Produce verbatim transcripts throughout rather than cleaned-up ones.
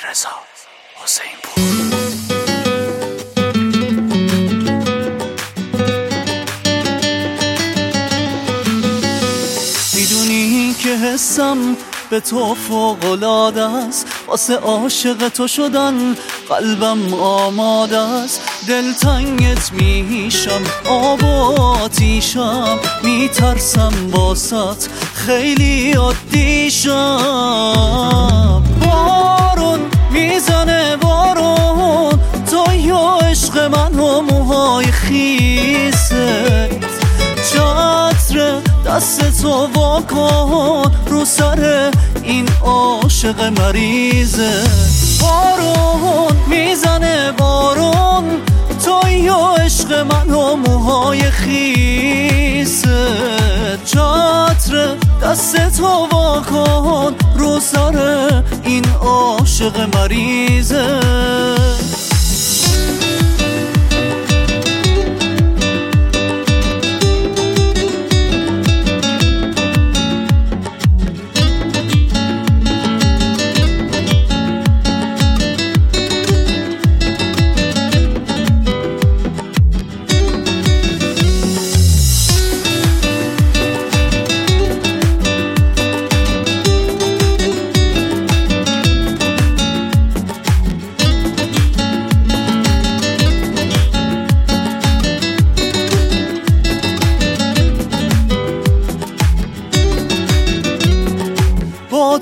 علیرضا حسین‌پور. میدونی که حسم به تو فوق‌العاده است، واسه عاشق تو شدن قلبم آماده است. دلتنگت میشم، آب و آتیشم، میترسم باست خیلی عادی شم. بارون میزنه بارون، تو یا عشق من و موهای خیست. چتر دست تو واکن رو سر این عاشق مریضه. بارون میزنه بارون، تو یا عشق من و موهای خیسه. چتر دست تو واکن رو سر این عاشق مریضه. با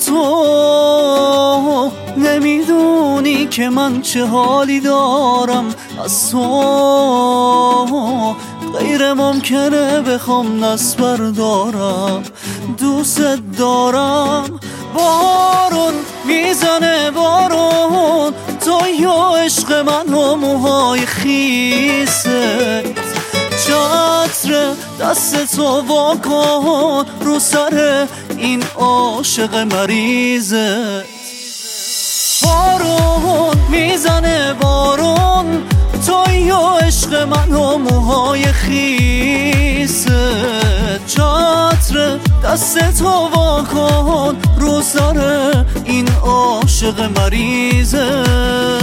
تو نمیدونی که من چه حالی دارم، از تو غیر ممکنه بخوام دست بردارم. دوست دارم. بارون میزنه بارون، تو یا عشق من و موهای خیست. چتر دست تو واکن رو سر این عاشق مریضه. بارون میزنه بارون، تو یا عشق من و موهای خیسه. چتر دست تو واکن رو سر این عاشق مریضه.